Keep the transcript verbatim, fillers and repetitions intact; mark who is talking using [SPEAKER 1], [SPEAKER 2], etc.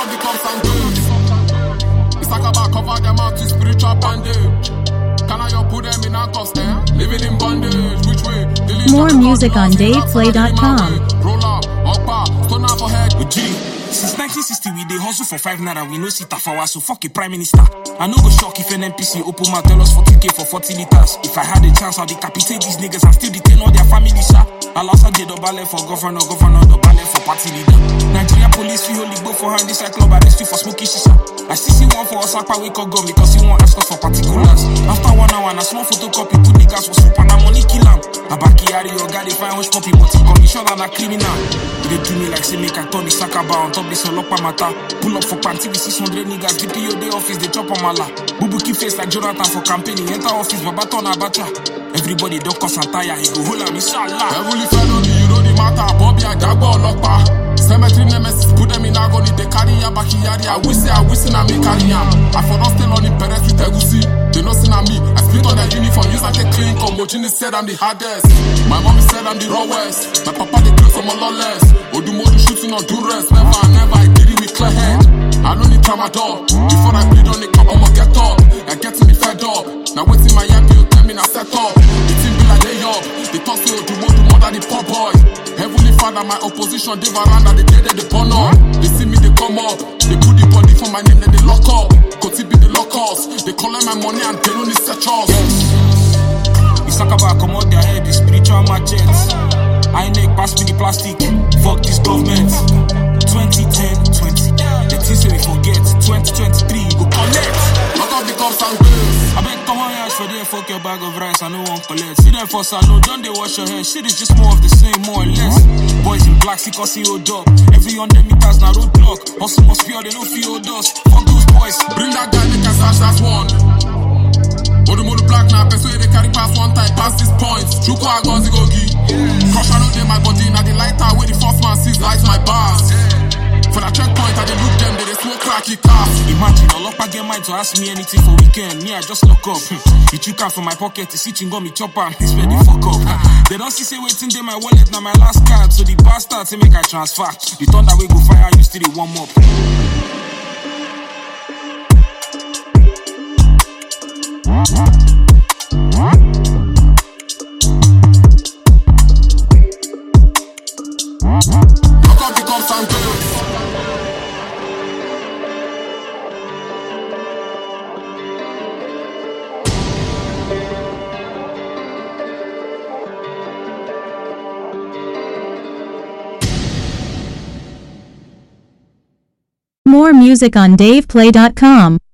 [SPEAKER 1] up the cops and goods. It's like about cover them out to spiritual bandage. Can I just put them in handcuffs there? Living in bondage, which way?
[SPEAKER 2] More music on dave play dot com.
[SPEAKER 1] Roll up, up, up, stone out for head.
[SPEAKER 3] G. Since nineteen sixty, we dey hustle for five naira. We no sit for so fuck a prime minister. I no go shock if an N P C open my tell us forty K for forty liters. If I had a chance, I'll decapitate these niggas and still detain all their family, sir. I'll also get the ballet for governor, governor, the ballet for party leader. Nigeria police feel holy go for hand this club, arrest you for smoking shisha. I still see one for Osaka wake up gun because he won't ask us for particulars. After one hour, and a small photocopy, put the gas for soup and a money kill him. Abaki Ari, your guy, they find hush puppy, but he commission and a criminal. They do me like say make I turn the Sakaba on top this Olopa matter. Pull up for panty with six hundred niggas, D P O day office, they chop on mala. Bubu keep face like Jonathan for campaigning, enter office, Babaton Abacha. Everybody don't cause and tire, he go hold on, inshallah.
[SPEAKER 1] Heavily fed on you know the matter, Bobby and Jagba Olopa. Cemetery nemesis, put them in agony, they carry ya back here. I wish I wish I me carry ya. I for not still on the parents with Egusi. They not seen me, I split on their uniform, use like a clean combo. Mojini said I'm the hardest. My mommy said I'm the rawest. My papa they close from a lawless. Odumodu shooting on duress. Never, never, I did it with clear head. I don't need tramadol. Before I bleed on the cup, I'ma get up. I get me fed up. Now waiting my young bill, tell me now set up. The team be like they up. They talk to Odumodu more than the poor boy. Heavenly Father, my opposition, they veranda, they dead they burn up. They see me, they come up. They put the body for my name, then they lock up. Could it be the lockers? They collect my money and they don't need search us.
[SPEAKER 3] It's like about come out their head, the spiritual machetes. I make pass me the plastic. Fuck this government. twenty ten, twenty. The things we forget. twenty twenty-three, go collect.
[SPEAKER 1] Lock up the cops and bills.
[SPEAKER 3] I bet come on here for there, fuck your bag of rice, I no one collect. See them for salon, don't they wash your hair? Shit is just more of the same, more or less. Boys in black, see cause old dog. Every hundred meters now roadblock. Hustle must pure, they no feel dust. Fuck those boys.
[SPEAKER 1] Bring that guy, make a sash, that's one. Odumodu black now, persuade they carry pass one time, pass this point. Chuku agonzi gogi. Crush I know they my body, now the lighter where the first man sees lights my bars. For that checkpoint, I they look them, they they smoke cracky cars.
[SPEAKER 3] Imagine, a lock get mind to ask me anything for weekend. Me, I just lock up. You took out from my pocket, to see chingo me chopper. This where they fuck up. They don't see say waiting there my wallet, now my last card. So the bastard say make I transfer. You thought that way go fire, you still warm up.
[SPEAKER 1] Lock up the cops and bills.
[SPEAKER 2] More music on dave play dot com.